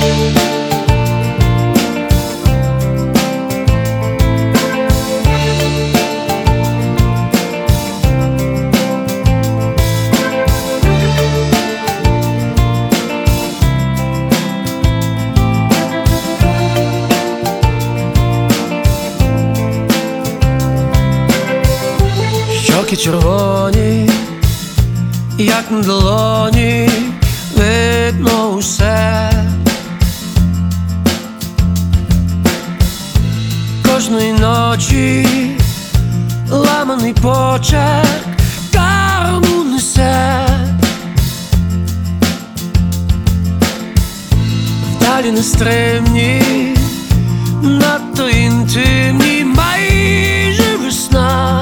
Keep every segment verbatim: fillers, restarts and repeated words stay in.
Щоки червоні, як на долоні, видно усе. Кожної ночі ламаний почерк карму несе. Вдалі нестримні, надто інтимні, майже весна.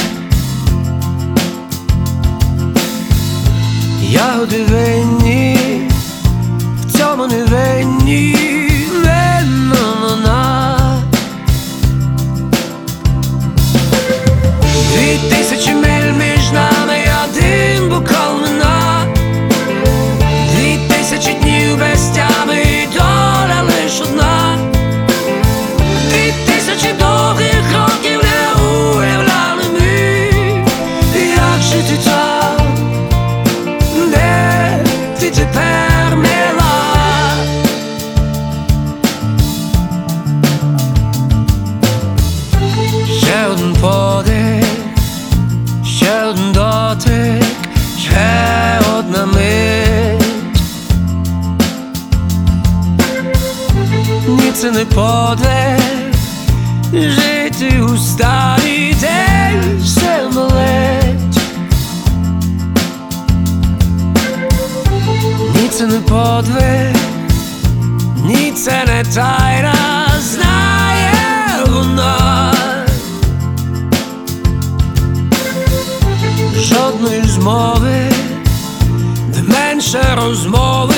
Ягоди винні, в цьому не винні, винна вона. Дві тисячі миль між нами, один бокал вина. Дві тисячі днів без тями, і доля лиш одна. Дві тисячі довгих років не уявляли ми, як жити так, де ти тепер мила. Ще один подих, ще один дотик, ще одна мить. Ні, це не подвиг, жити у старий день все болить. Ні, це не подвиг, ні, це не тайна, знає вона. Жодної змови, де менше розмови.